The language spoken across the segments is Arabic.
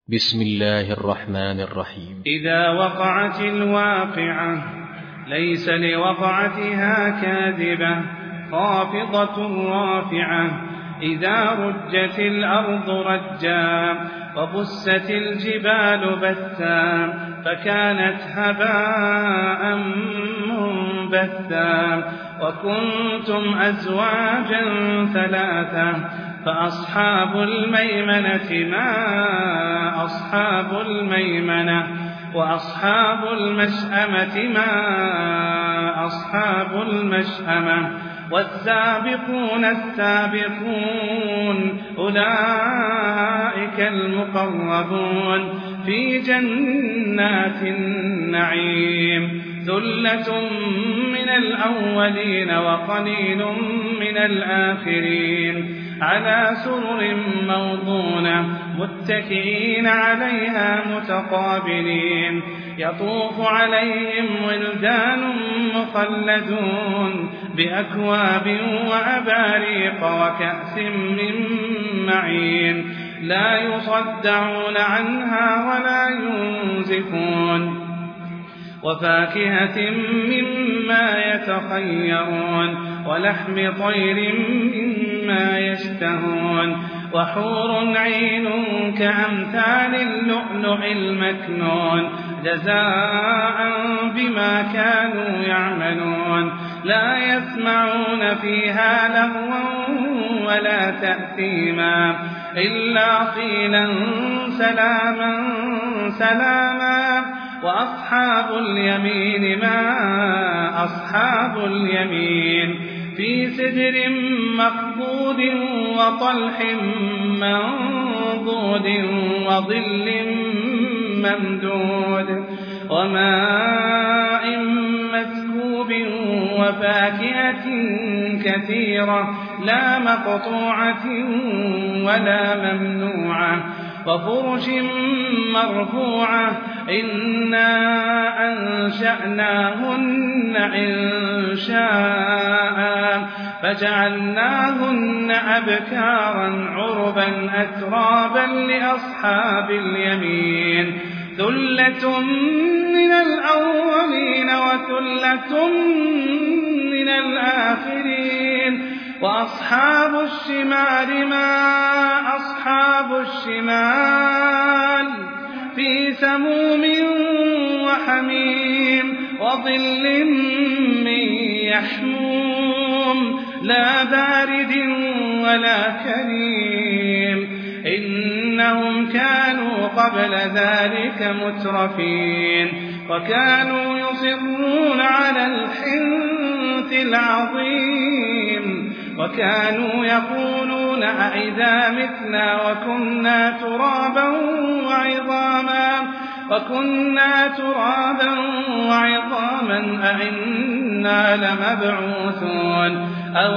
بسم الله الرحمن الرحيم. إذا وقعت الواقعة ليس لوقعتها كاذبة خافضة رافعة إذا رجت الأرض رجا وبست الجبال بثا فكانت هباء منبثا وكنتم أزواجا ثلاثة فأصحاب الميمنة ما أصحاب الميمنة وأصحاب المشأمة ما أصحاب المشأمة والسابقون السابقون أولئك المقربون في جنات النعيم ثلة من الأولين وقليل من الآخرين على سرر موضونة متكئين عليها متقابلين يطوف عليهم ولدان مخلدون بأكواب وأباريق وكأس من معين لا يصدعون عنها ولا ينزفون وفاكهة مما يتخيرون ولحم طير مما يشتهون وحور عين كأمثال اللؤلؤ المكنون جزاء بما كانوا يعملون لا يسمعون فيها لغوا ولا تأثيما إلا قيلا سلاما سلاما وأصحاب اليمين ما أصحاب اليمين في سدر مخضود وطلح منضود وظل ممدود وماء مسكوب وفاكهة كثيرة لا مقطوعة ولا ممنوعة وفرش مرفوعة إنا أنشأناهن إنشاء فجعلناهن أبكارا عربا أترابا لأصحاب اليمين ثلة من الأولين وثلة من الآخرين وأصحاب الشمال ما أصحاب الشمال في سموم وحميم وظل من يحموم لا بارد ولا كريم إنهم كانوا قبل ذلك مترفين وكانوا يصرون على الحنث العظيم وكانوا يقولون أئذا متنا وكنا ترابا وعظاما أئنا لمبعوثون أو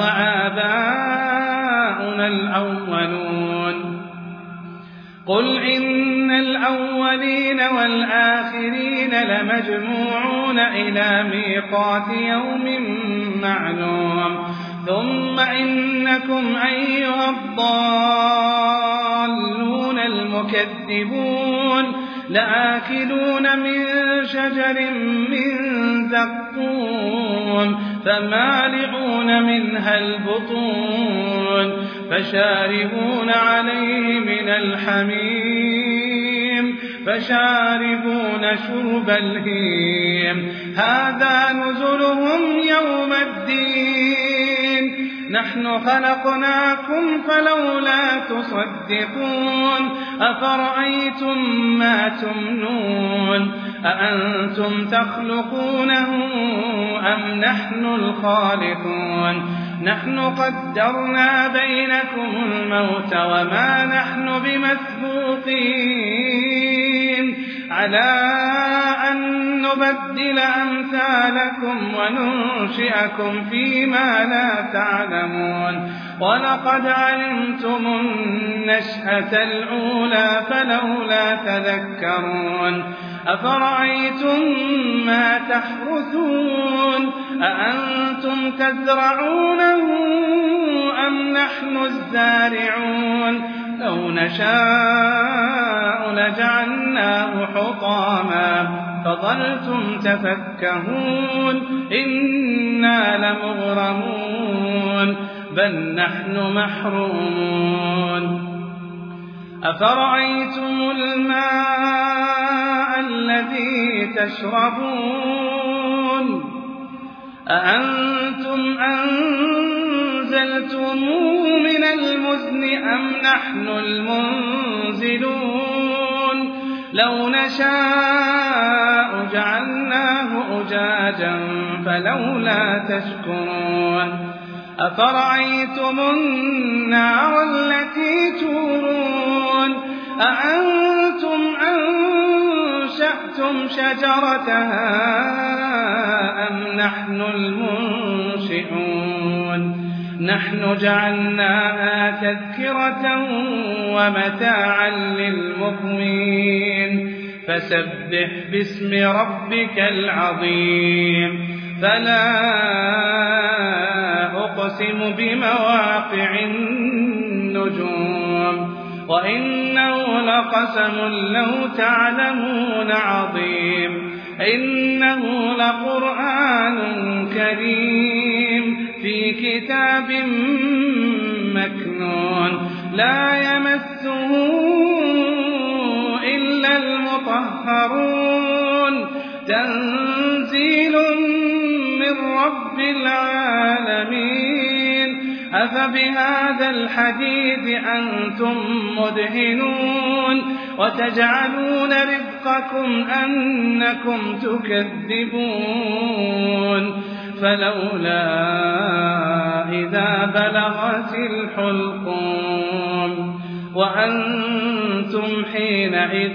آباؤنا الأولون قل إن الأولين والآخرين لمجموعون إلى ميقات يوم معلوم ثم إنكم أيها الضالون المكذبون لآكلون من شجر من زقوم فمالئون منها البطون فشاربون عليه من الحميم فشاربون شرب الهيم هذا نزلهم يوم الدين نحن خلقناكم فلولا تصدقون أفرأيتم ما تمنون أأنتم تخلقونه أم نحن الخالقون نحن قدرنا بينكم الموت وما نحن بمسبوقين على أن نبدل أمثالكم وننشئكم فيما لا تعلمون ولقد علمتم النشأة الأولى فلولا تذكرون أفرأيتم ما تحرثون أأنتم تزرعونه أم نحن الزارعون لو نشاء فجعلناه حطاما فظلتم تفكهون إنا لمغرمون بل نحن محرومون أفرأيتم الماء الذي تشربون أأنتم أنزلتموه من المزن أم نحن المنزلون لو نشاء جعلناه أجاجا فلولا تشكرون أفرأيتم النار التي تورون أأنتم أنشأتم شجرتها أم نحن المنشئون نحن جعلناها تذكرة ومتاعا للمقوين فسبح باسم ربك العظيم فلا أقسم بمواقع النجوم وإنه لقسم لو تعلمون عظيم إنه لقرآن كريم في كتاب مكنون لا يمسه إلا المطهرون تنزيل من رب العالمين أفبهذا الحديث أنتم مدهنون وتجعلون رزقكم أنكم تكذبون فلولا إذا بلغت الحلقوم وأنتم حينئذ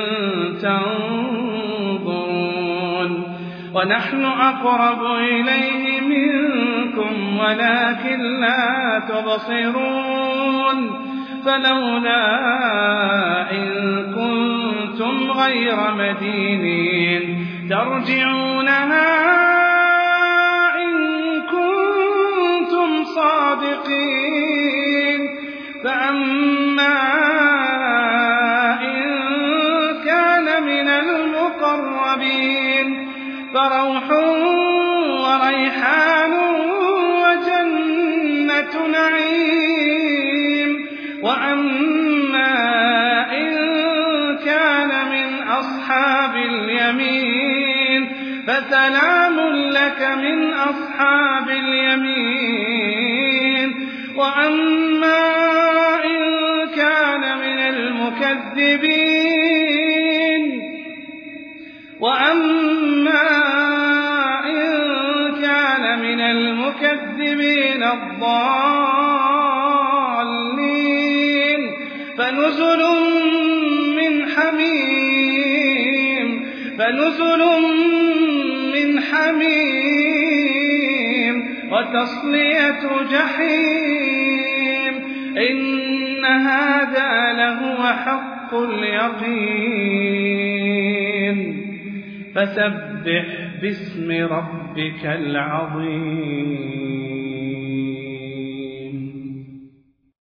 تنظرون ونحن أقرب إليه منكم ولكن لا تبصرون فلولا إن كنتم غير مدينين ترجعونها إن كنتم صادقين فأما إن كان من المقربين فروح وريحان وجنة نعيم وأما إن كان من أصحاب اليمين فسلام لك من أصحاب اليمين وأما إن كان من المكذبين الضالين فنزل من حميم وتصلية جحيم إن هذا لهو حق اليقين فسبح باسم ربك العظيم